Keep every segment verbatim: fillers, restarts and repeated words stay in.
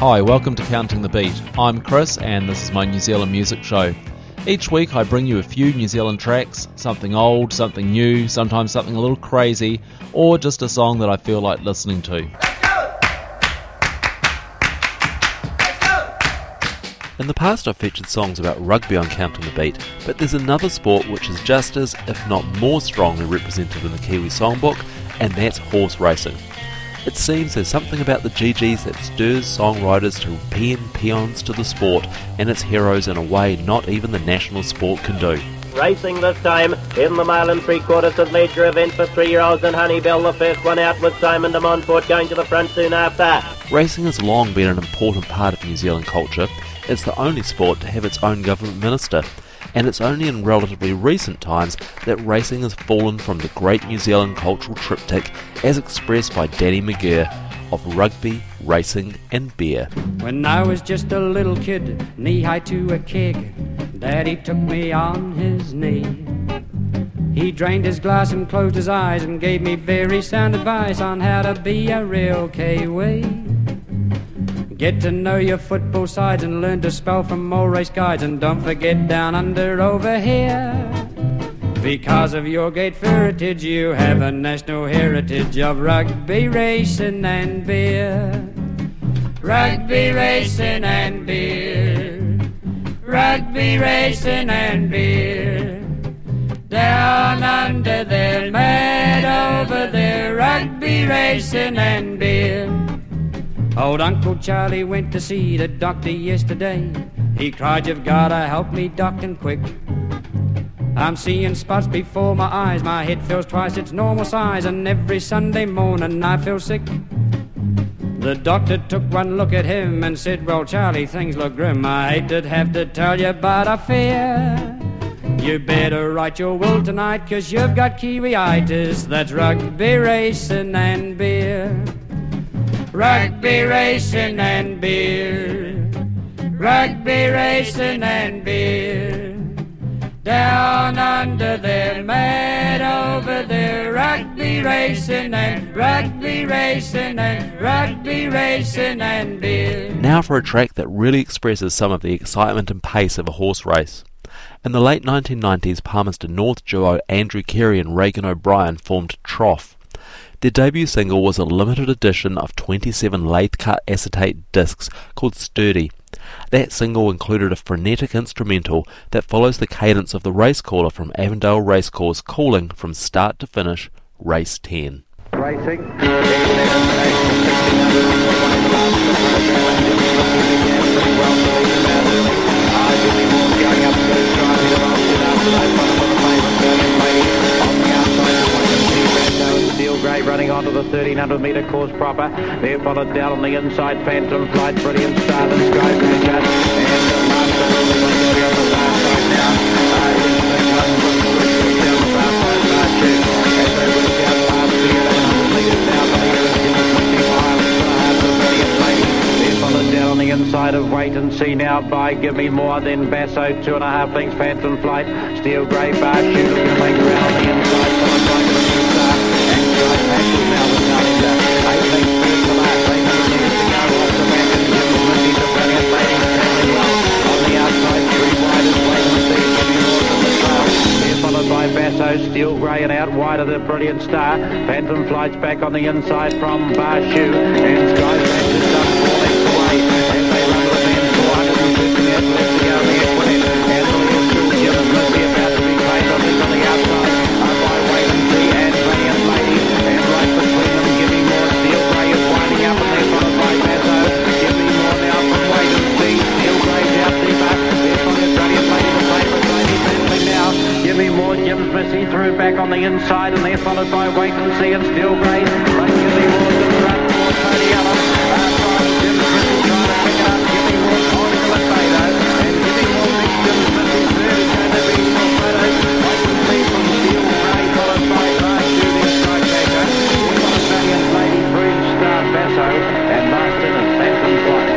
Hi, welcome to Counting the Beat. I'm Chris and this is my New Zealand music show. Each week I bring you a few New Zealand tracks, something old, something new, sometimes something a little crazy, or just a song that I feel like listening to. In the past I've featured songs about rugby on Counting the Beat, but there's another sport which is just as, if not more strongly represented in the Kiwi songbook, and that's horse racing. It seems there's something about the G Gs that stirs songwriters to pen peons to the sport and its heroes in a way not even the national sport can do. Racing this time in the mile and three-quarter St Leger event for three-year-olds and Honeybell, the first one out with Simon de Montfort going to the front soon after. Racing has long been an important part of New Zealand culture. It's the only sport to have its own government minister, and it's only in relatively recent times that racing has fallen from the great New Zealand cultural triptych as expressed by Danny McGeer of rugby, racing and beer. When I was just a little kid, knee-high to a keg, Daddy took me on his knee. He drained his glass and closed his eyes and gave me very sound advice on how to be a real Kiwi. Get to know your football sides and learn to spell from all race guides, and don't forget down under over here. Because of your great heritage, you have a national heritage of rugby, racing and beer. Rugby, racing and beer. Rugby, racing and beer. Down under there, mad over there, rugby, racing and beer. Old Uncle Charlie went to see the doctor yesterday. He cried, "You've gotta help me, Doc, and quick. I'm seeing spots before my eyes, my head feels twice its normal size, and every Sunday morning I feel sick." The doctor took one look at him and said, "Well, Charlie, things look grim. I hate to have to tell you, but I fear you better write your will tonight, 'cause you've got Kiwi-itis. That's rugby, racing and beer. Rugby, racing and beer. Rugby, racing and beer. Down under there, mad over there, rugby, racing and rugby, racing and rugby, racing and beer." Now for a track that really expresses some of the excitement and pace of a horse race. In the late nineteen nineties, Palmerston North duo Andrew Carey and Reagan O'Brien formed Trough. Their debut single was a limited edition of twenty-seven lathe-cut acetate discs called Sturdy. That single included a frenetic instrumental that follows the cadence of the race caller from Avondale Racecourse calling from start to finish, Race ten. Racing. Steel Grey running onto the thirteen hundred metre course proper. They're followed down on the inside. Phantom Flight, Brilliant Star, and Sky Badger. And the Master Rolling on the far side now. Uh, is the one from down the far side, Barshu. As they work down past the one hundred metres now, the leader is in the twenty miles and a half of Brilliant Lady. They're followed down on the inside of Wait and See now by Give Me More, then Basso, two and a half lengths, Phantom Flight. Steel Grey, Barshu looking to make around on the inside, followed by Brilliant Star. Patches now with Nalinda. Eight lengths first to last. eight hundred metres to go off the back and Jim Smithy, the Brilliant Lady, travelling well. On the outside, three wide is Wait and See. Give Me More to the trail. They're followed by Basso, Steel Grey, and out wide of the Brilliant Star. Phantom Flight's back on the inside from Barshu. And Sky Badger's done four lengths away. As they run to the bend, four hundred fifty metres left to go on the Equinette. And the leader still Jim Smithy about to be played on this on the outside. Up by Wait and See and Brilliant Lady. And right between them, Give Me More. Steel Grey is winding up and they're followed by Basso. Give Me More now from Wait and See. Steel Grey's out deeper. They're followed Brilliant Lady, the favourite lady battling now. Give Me More, Jim Smithy through back on the inside and they're followed by Wait and See and Steel Grey. But Give Me More to the front for Tony Allen. Uh, trying Jim Smithy trying to pick it up. Give Me More on to the Fado. And Give Me More next Jim Smithy third is going to be for Fado. Wait and See from Steel Grey followed by Barshu. Lady, Green Star, Basso, and Marston and Phantom Flight.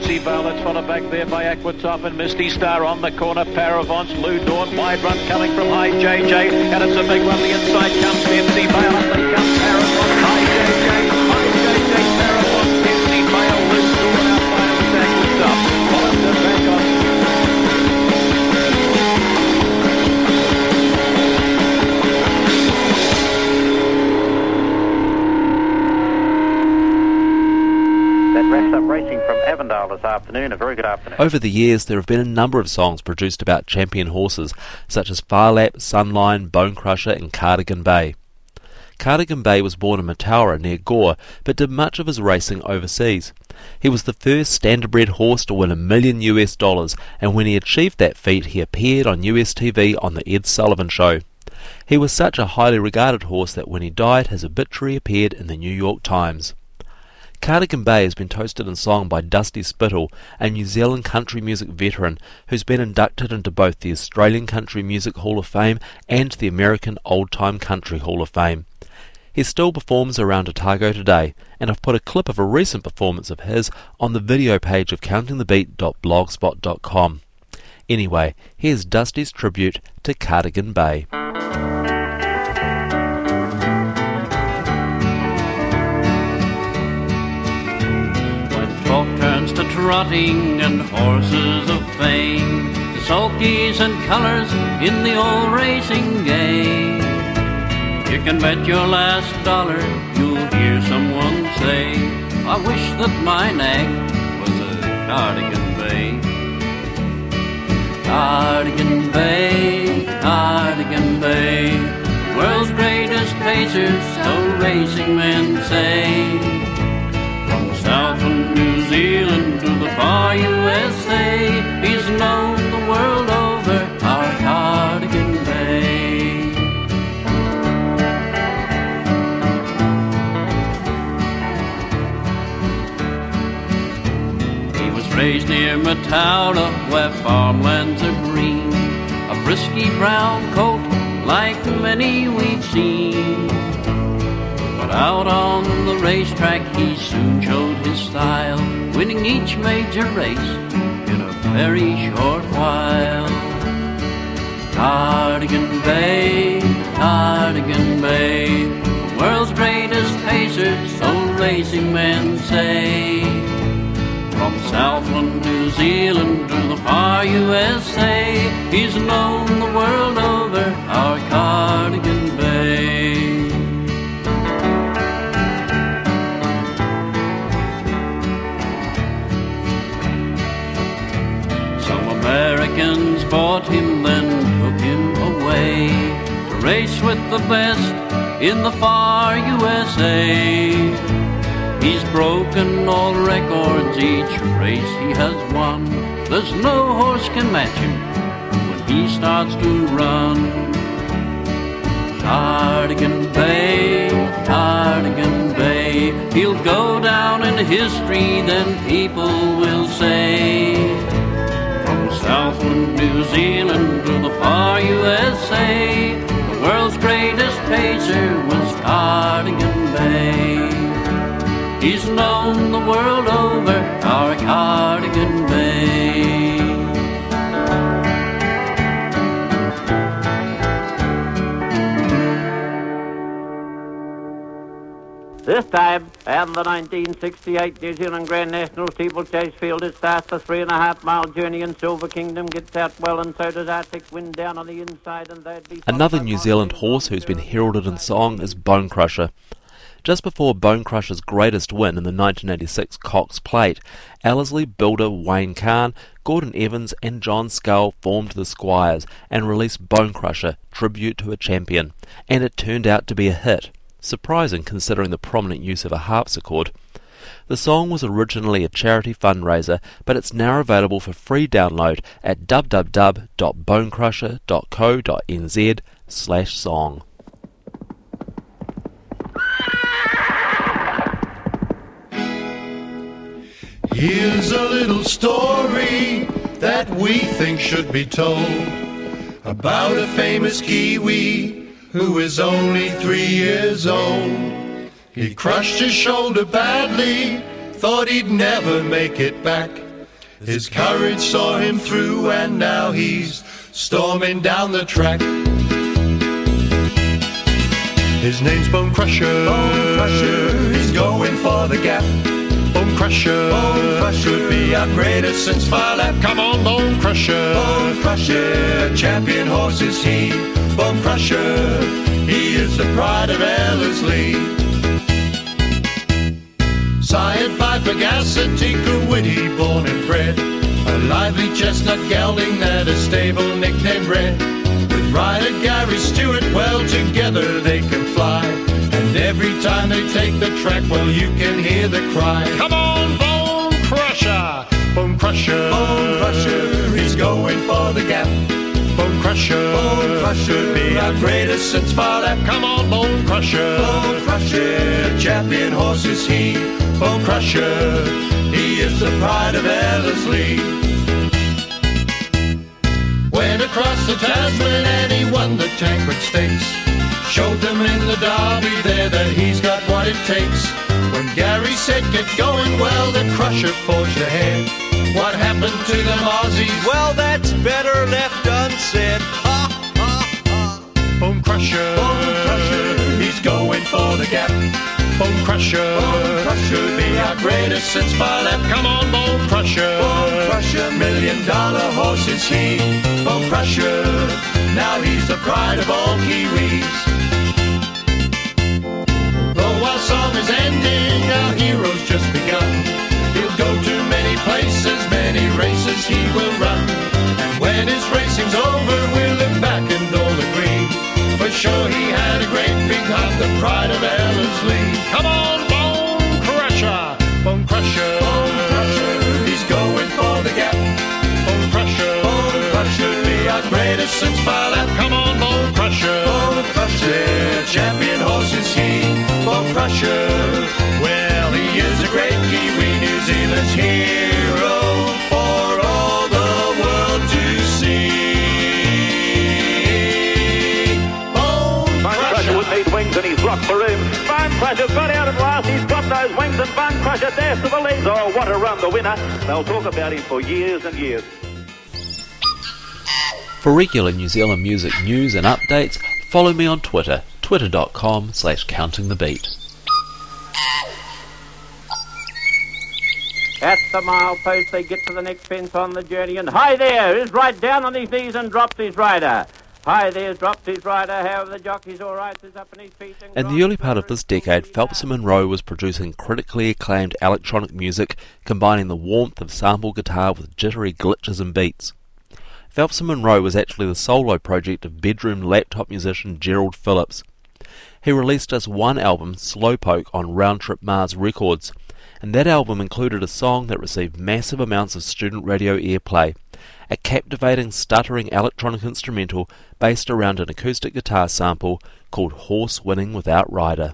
Fancy Vale, that's followed back there by Aquatop and Misty Star on the corner. Paravance, Lou Dawn, wide run coming from High J J, and it's a big one. The inside comes Fancy Vale, up they come Paravance, High J J, High J J, Paravance, Fancy Vale, Lou Dawn out by Aquatop, follows them back on. Wraps up racing from Avondale this afternoon. A very good afternoon. Over the years, there have been a number of songs produced about champion horses, such as Farlap, Sunline, Bone Crusher and Cardigan Bay. Cardigan Bay was born in Mataura near Gore, but did much of his racing overseas. He was the first standardbred horse to win a million U S dollars, and when he achieved that feat, he appeared on U S T V on the Ed Sullivan Show. He was such a highly regarded horse that when he died, his obituary appeared in the New York Times. Cardigan Bay has been toasted in song by Dusty Spittle, a New Zealand country music veteran who's been inducted into both the Australian Country Music Hall of Fame and the American Old Time Country Hall of Fame. He still performs around Otago today, and I've put a clip of a recent performance of his on the video page of counting the beat dot blogspot dot com. Anyway, here's Dusty's tribute to Cardigan Bay. Talk turns to trotting and horses of fame, the sulkies and colours in the old racing game. You can bet your last dollar you'll hear someone say, I wish that my nag was a Cardigan Bay. Cardigan Bay, Cardigan Bay, world's greatest pacers, so racing men say. From South and New Zealand to the far U S A, he's known the world over, our Cardigan Bay. He was raised near Mataura, where farmlands are green, a frisky brown coat like many we've seen. But out on the racetrack he soon showed his style, winning each major race in a very short while. Cardigan Bay, Cardigan Bay, the world's greatest pacer, so racing men say. From Southland, New Zealand to the far U S A, he's known the world over, our Cardigan Bay. Americans bought him, then took him away to race with the best in the far U S A. He's broken all records, each race he has won. There's no horse can match him when he starts to run. Cardigan Bay, Cardigan Bay, he'll go down in history, then people will say. From Southland, New Zealand to the far U S A, the world's greatest pacer was Cardigan Bay. He's known the world over, our Cardigan Bay. This time, and the nineteen sixty-eight New Zealand Grand National Steeplechase Field, it starts the three and a half mile journey, and Silver Kingdom gets out well, and so does Arctic Wind down on the inside, and they'd be... Another New Zealand horse who's been heralded in song is Bone Crusher. Just before Bone Crusher's greatest win in the nineteen eighty-six Cox Plate, Ellerslie builder Wayne Kahn, Gordon Evans and John Scull formed the Squires and released Bone Crusher, Tribute to a Champion, and it turned out to be a hit. Surprising considering the prominent use of a harpsichord. The song was originally a charity fundraiser, but it's now available for free download at w w w dot bonecrusher dot co dot n z slash song. Here's a little story that we think should be told about a famous Kiwi who is only three years old. He crushed his shoulder badly, thought he'd never make it back, His courage saw him through, and now he's storming down the track. His name's Bone Crusher. Bone Crusher. He's going for the gap. Bone Crusher. Bone Crusher could be our greatest since Phar Lap. Come on, Bone Crusher. Bone Crusher. Champion horse is he. Bone Crusher. He is the pride of Ellerslie. Sired by Pegacity, witty, born and bred. A lively chestnut gelding that a stable nicknamed Red. With rider Gary Stewart, well together they can fly. And every time they take the track, well you can hear the cry. Come on, Bone Crusher! Bone Crusher! Bone Crusher! He's going for the gap. Bone Crusher! Bone Crusher! Be our greatest since Phar Lap. Come on, Bone Crusher! Bone Crusher! Champion horse is he. Bone Crusher! He is the pride of Ellerslie. Went across the Tasman and he won the Tancred Stakes. Showed them in the Derby there that he's got what it takes. When Gary said get going, well, the Crusher forged ahead. What happened to them Aussies? Well, that's better left unsaid. Ha, ha, ha. Bone Crusher, Bone Crusher, he's going for the gap. Bone Crusher, Bone Crusher, be our greatest since Phar Lap. Come on, Bone Crusher, Bone Crusher, million dollar horse is he. Bone Crusher, now he's the pride of all Kiwis. Though our song is ending, our hero's just begun. He'll go to many places, many races he will run. And when his racing's over, we'll look back and all agree. For sure he had a great big heart, the pride of Ellerslie. Come on, Bone Crusher, Bone Crusher, Bone Crusher, he's going for the gap. Bone Crusher, Bone Crusher, be our greatest since Phar Lap. Come on, Bone Crusher, Bone Crusher, champion horse is he. Bone Crusher, well, he is a great Kiwi, New Zealand's hero for all the world to see. Need wings and he's blocked for room. Bone Crusher got out at last. He's got those wings and Bone Crusher dares to the lead. Oh, what a run, the winner. They'll talk about him for years and years. For regular New Zealand music news and updates, follow me on Twitter, twitter.com slash counting the beat. At the mile post, they get to the next fence on the journey, and hi there is right down on his knees and drops his rider. Hi there's dropped his rider, however the jockey's all right, is up on his feet. In the early part of this decade, Phelps and Monroe was producing critically acclaimed electronic music, combining the warmth of sample guitar with jittery glitches and beats. Phelps and Monroe was actually the solo project of bedroom laptop musician Gerald Phillips. He released just one album, Slowpoke, on Round Trip Mars Records, and that album included a song that received massive amounts of student radio airplay, a captivating, stuttering electronic instrumental based around an acoustic guitar sample called Horse Winning Without Rider.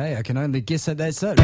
Okay, I can only guess that that's it.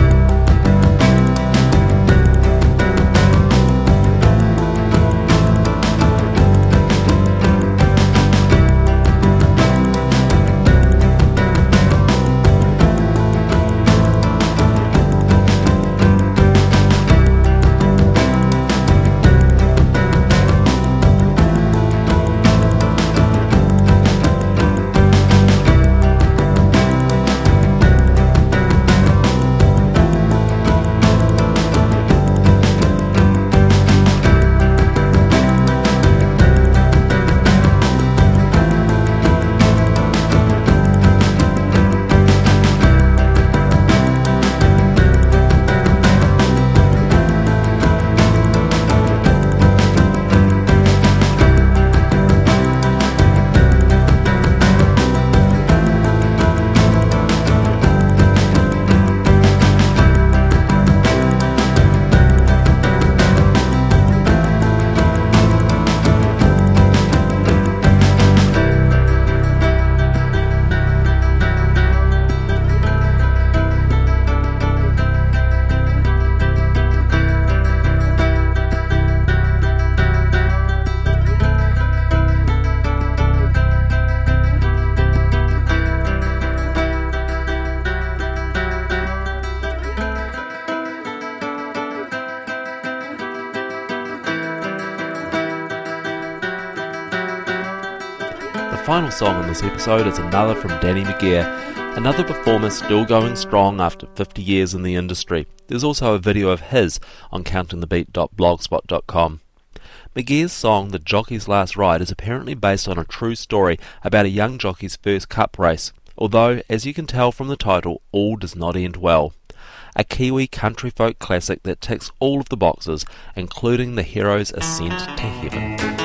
The final song in this episode is another from Danny McGeer, another performer still going strong after fifty years in the industry. There's also a video of his on counting the beat dot blogspot dot com. McGeer's song The Jockey's Last Ride is apparently based on a true story about a young jockey's first cup race, although, as you can tell from the title, all does not end well. A Kiwi country folk classic that ticks all of the boxes, including the hero's ascent to heaven.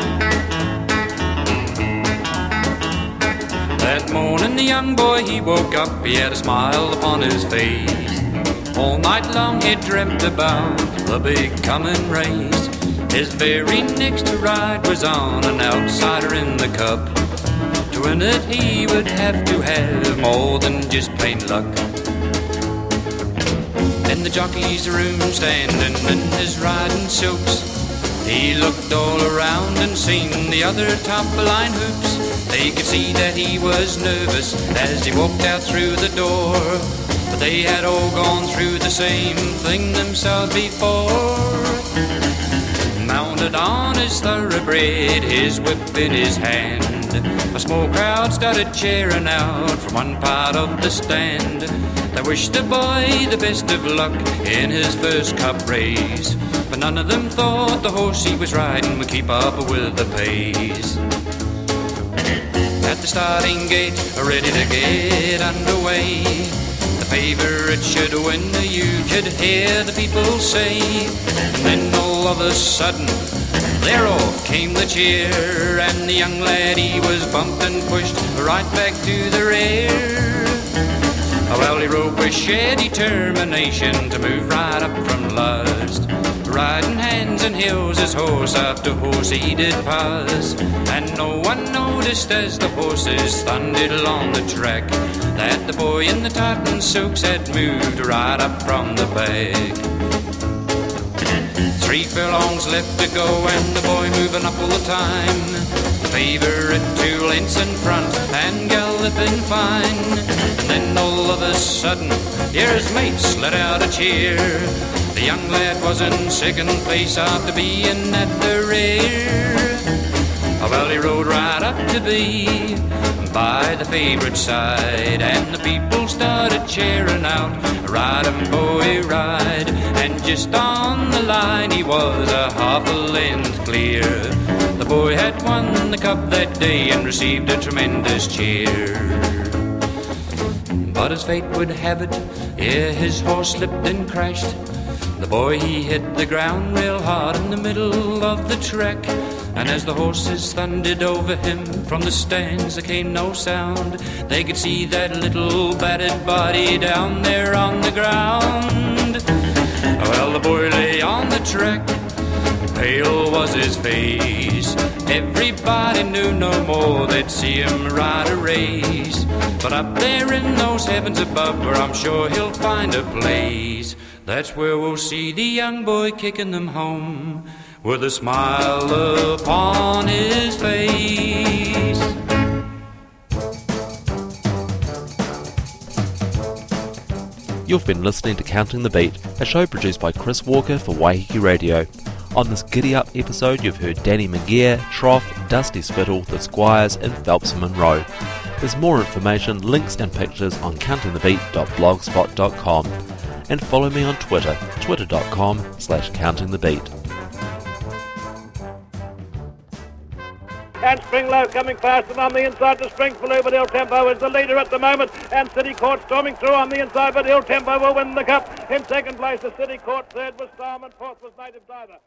That morning the young boy, he woke up, he had a smile upon his face. All night long he dreamt about the big coming race. His very next ride was on an outsider in the cup. To win it he would have to have more than just plain luck. In the jockey's room, standing in his riding silks, he looked all around and seen the other top-line hoops. They could see that he was nervous as he walked out through the door, but they had all gone through the same thing themselves before. Mounted on his thoroughbred, his whip in his hand, a small crowd started cheering out from one part of the stand. They wished the boy the best of luck in his first cup race, but none of them thought the horse he was riding would keep up with the pace. At the starting gate, ready to get underway, the favourite should win, you could hear the people say. And then all of a sudden, there off came the cheer, and the young lad, he was bumped and pushed right back to the rear. Well, he rode with sheer determination to move right up from last, riding hands and heels as horse after horse he did pass. And no one noticed as the horses thundered along the track that the boy in the tartan silks had moved right up from the back. Three furlongs left to go and the boy moving up all the time, favourite two lengths in front and galloping fine. And then all of a sudden, here his mates let out a cheer. The young lad was in second place after being at the rear. Well, he rode right up to be by the favourite side, and the people started cheering out, ride 'em boy, ride. And just on the line he was a half a length clear. The boy had won the cup that day and received a tremendous cheer. But as fate would have it, ere his horse slipped and crashed, the boy he hit the ground real hard in the middle of the track. And as the horses thundered over him from the stands, there came no sound. They could see that little battered body down there on the ground. Well, the boy lay on the track, Pale was his face. Everybody knew no more they'd see him ride a race. But up there in those heavens above, where I'm sure he'll find a place, that's where we'll see the young boy kicking them home, with a smile upon his face. You've been listening to Counting the Beat, a show produced by Chris Walker for Waiheke Radio. On this Giddy Up episode, you've heard Danny McGear, Trough, Dusty Spittle, The Squires and Phelps and Monroe. There's more information, links and pictures on counting the beat dot blogspot dot com. And follow me on Twitter, twitter dot com slash counting the beat. And Springlow coming fast and on the inside to Springflew, but Il Tempo is the leader at the moment, and City Court storming through on the inside, but Il Tempo will win the cup. In second place, the City Court, third was Storm, and fourth was Native Diver.